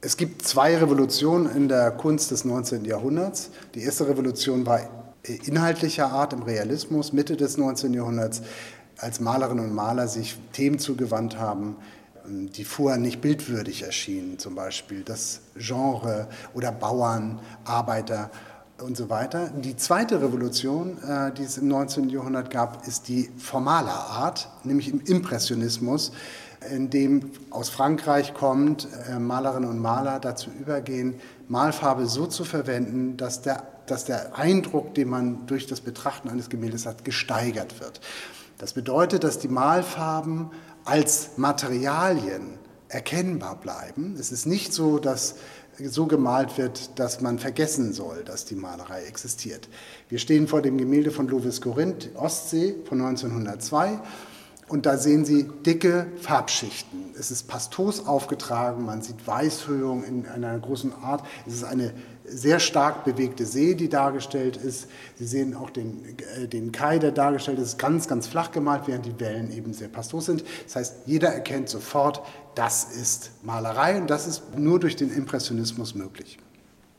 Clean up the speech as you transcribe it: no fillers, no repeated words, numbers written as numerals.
Es gibt zwei Revolutionen in der Kunst des 19. Jahrhunderts. Die erste Revolution war inhaltlicher Art im Realismus, Mitte des 19. Jahrhunderts, als Malerinnen und Maler sich Themen zugewandt haben, die vorher nicht bildwürdig erschienen, zum Beispiel das Genre oder Bauern, Arbeiter und so weiter. Die zweite Revolution, die es im 19. Jahrhundert gab, ist die formale Art, nämlich im Impressionismus, in dem aus Frankreich kommt, Malerinnen und Maler dazu übergehen, Malfarbe so zu verwenden, dass der Eindruck, den man durch das Betrachten eines Gemäldes hat, gesteigert wird. Das bedeutet, dass die Malfarben als Materialien erkennbar bleiben. Es ist nicht so, dass so gemalt wird, dass man vergessen soll, dass die Malerei existiert. Wir stehen vor dem Gemälde von Lovis Corinth, Ostsee von 1902. Und da sehen Sie dicke Farbschichten. Es ist pastos aufgetragen, man sieht Weißhöhung in einer großen Art. Es ist eine sehr stark bewegte See, die dargestellt ist. Sie sehen auch den Kai, der dargestellt ist, ganz, ganz flach gemalt, während die Wellen eben sehr pastos sind. Das heißt, jeder erkennt sofort, das ist Malerei und das ist nur durch den Impressionismus möglich.